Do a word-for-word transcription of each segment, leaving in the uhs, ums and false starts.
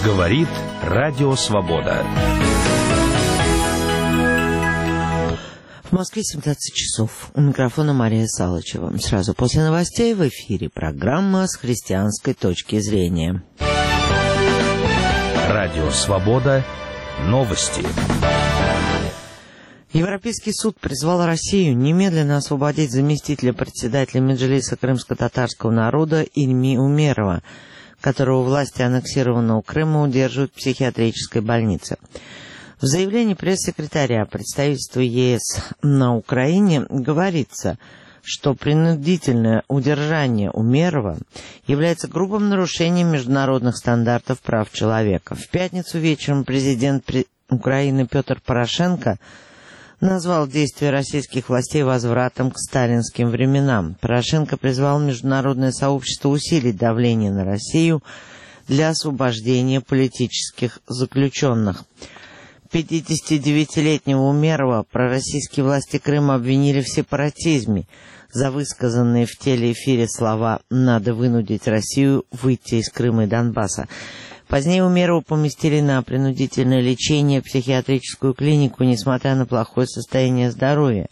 Говорит Радио Свобода. В Москве семнадцать часов. У микрофона Мария Салычева. Сразу после новостей в эфире программа «С христианской точки зрения». Радио Свобода. Новости. Европейский суд призвал Россию немедленно освободить заместителя председателя Меджлиса крымско-татарского народа Ильми Умерова, которого власти аннексированного Крыма удерживают в психиатрической больнице. В заявлении пресс-секретаря представительства ЕС на Украине говорится, что принудительное удержание Умерова является грубым нарушением международных стандартов прав человека. В пятницу вечером президент Украины Петр Порошенко назвал действия российских властей возвратом к сталинским временам. Порошенко призвал международное сообщество усилить давление на Россию для освобождения политических заключенных. пятидесятидевятилетнего Умерова пророссийские власти Крыма обвинили в сепаратизме за высказанные в телеэфире слова «надо вынудить Россию выйти из Крыма и Донбасса». Позднее Умерова поместили на принудительное лечение в психиатрическую клинику, несмотря на плохое состояние здоровья.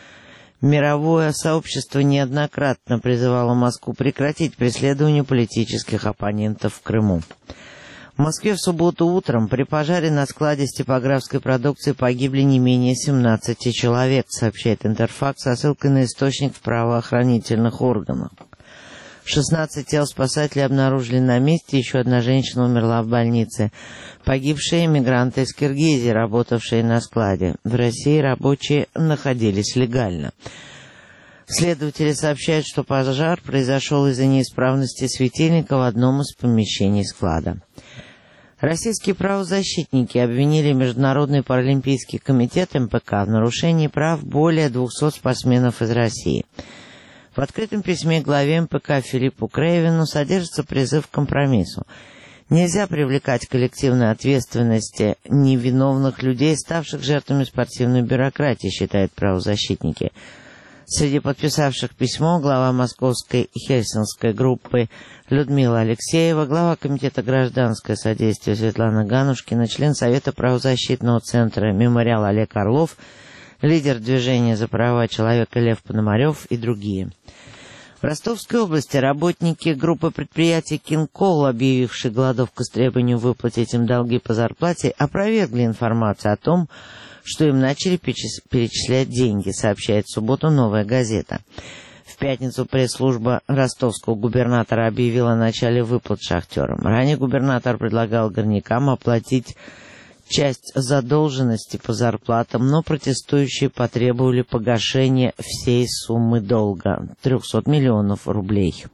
Мировое сообщество неоднократно призывало Москву прекратить преследование политических оппонентов в Крыму. В Москве в субботу утром при пожаре на складе с типографской продукцией погибли не менее семнадцати человек, сообщает Интерфакс со ссылкой на источник в правоохранительных органах. шестнадцать тел спасателей обнаружили на месте, еще одна женщина умерла в больнице. Погибшие мигранты из Киргизии, работавшие на складе. В России рабочие находились легально. Следователи сообщают, что пожар произошел из-за неисправности светильника в одном из помещений склада. Российские правозащитники обвинили Международный паралимпийский комитет эм пэ ка в нарушении прав более двухсот спортсменов из России. В открытом письме главе эм пэ ка Филиппу Крейвину содержится призыв к компромиссу. Нельзя привлекать к коллективной ответственности невиновных людей, ставших жертвами спортивной бюрократии, считают правозащитники. Среди подписавших письмо глава московской хельсинской группы Людмила Алексеева, глава комитета гражданское содействие Светлана Ганушкина, член Совета правозащитного центра «Мемориал» Олег Орлов, лидер движения за права человека Лев Пономарев и другие. В Ростовской области работники группы предприятий «Кинкол», объявившие голодовку с требованием выплатить им долги по зарплате, опровергли информацию о том, что им начали перечислять деньги, сообщает в субботу «Новая газета». В пятницу пресс-служба ростовского губернатора объявила о начале выплат шахтерам. Ранее губернатор предлагал горнякам оплатить часть задолженности по зарплатам, но протестующие потребовали погашения всей суммы долга – трехсот миллионов рублей.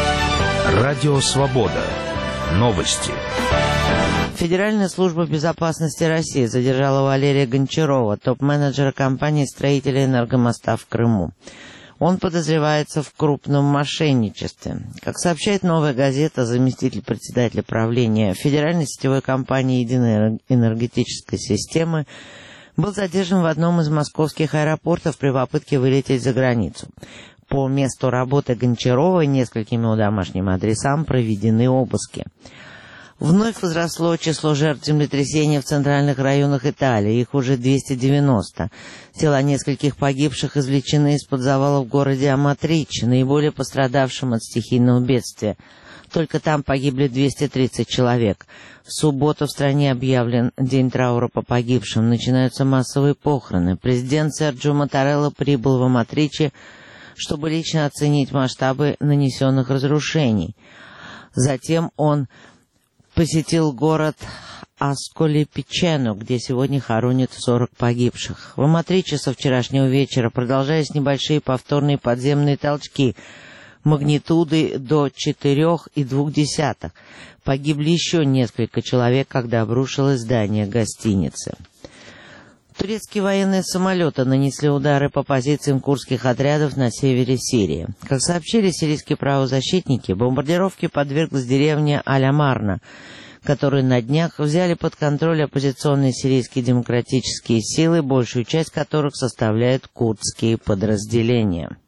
Радио Свобода. Новости. Федеральная служба безопасности России задержала Валерия Гончарова, топ-менеджера компании строителей энергомоста в Крыму. Он подозревается в крупном мошенничестве. Как сообщает «Новая газета», заместитель председателя правления Федеральной сетевой компании «Единой энергетической системы» был задержан в одном из московских аэропортов при попытке вылететь за границу. По месту работы Гончарова и нескольким его домашним адресам проведены обыски. Вновь возросло число жертв землетрясения в центральных районах Италии, их уже двести девяносто. Тела нескольких погибших извлечены из-под завалов в городе Аматрич, наиболее пострадавшим от стихийного бедствия. Только там погибли двести тридцать человек. В субботу в стране объявлен День траура по погибшим, начинаются массовые похороны. Президент Серджио Маттарелла прибыл в Аматриче, чтобы лично оценить масштабы нанесенных разрушений. Затем он посетил город Асколи-Пичено, где сегодня хоронят сорок погибших. В Аматриче со вчерашнего вечера продолжались небольшие повторные подземные толчки, магнитудой до четырех и двух десятых. Погибли еще несколько человек, когда обрушилось здание гостиницы. Турецкие военные самолеты нанесли удары по позициям курдских отрядов на севере Сирии. Как сообщили сирийские правозащитники, бомбардировке подверглась деревня Аль-Амарна, которую на днях взяли под контроль оппозиционные сирийские демократические силы, большую часть которых составляют курдские подразделения.